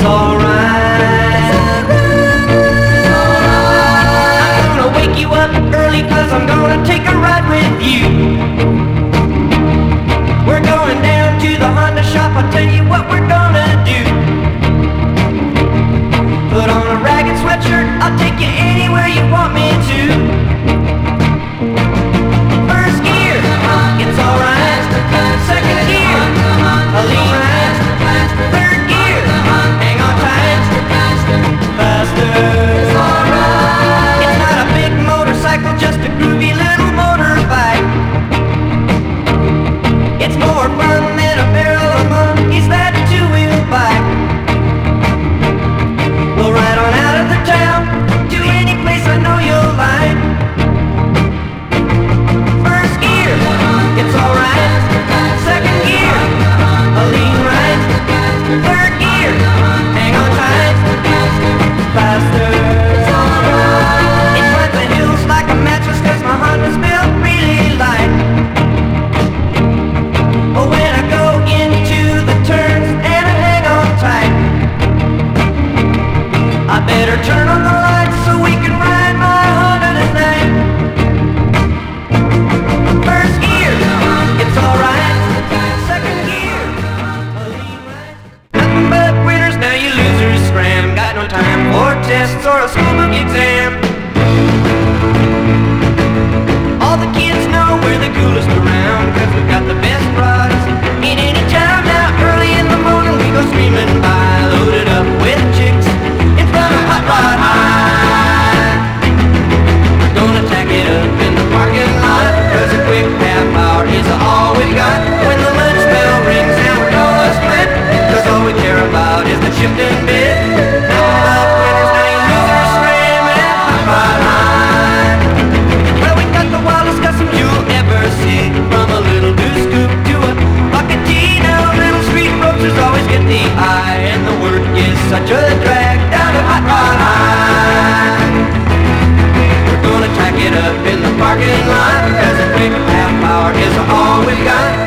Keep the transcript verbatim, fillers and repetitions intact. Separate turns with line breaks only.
alright. I'm gonna wake you up early, cause I'm gonna take a ride with you. We're going down to the Honda shop, I'll tell you what we're gonna do. Put on a ragged sweatshirt, I'll take you anywhere you want me to. First gear, it's alright. Second gear, a lean ride. Third gear, hang on tight. Faster, it's alright. It's not a big motorcycle, just a groovy little motorbike. It's more fun than a barrel of monkeys, that two-wheel bike. We'll ride on out of the town to any place I know you'll like. First gear, it's alright. Second gear, a lean ride. Third gear, hang on tight. Faster, it's alright. It climbs the hills like a mattress, cause my Honda's built really light. Oh, when I go into the turns and I hang on tight, I better turn on the lights so we can ride my Honda tonight. First gear, it's alright. Second gear, a lean ride. Nothing but winners, now you losers scram. Got no time for tests or a schoolbook exam. All the kids know we're the coolest around, cause we've got the best rods in any town. Now early in the morning we go screaming by, loaded up with chicks in front of Hot Rod High. We're gonna tack it up in the parking lot, cause a quick half hour is all we got. When the lunch bell rings and we're gonna split, cause all we care about is the shifting bit. Nothing but winners, now you losers scram at Hot Rod High. Well, we got the wildest custom you'll ever see, from a little blue scoop to a bucket tea. Now little street roasters always get the eye, and the work is such a drag down at Hot Rod High. We're gonna tack it up in the parking lot, cause a quick half hour is all we've got.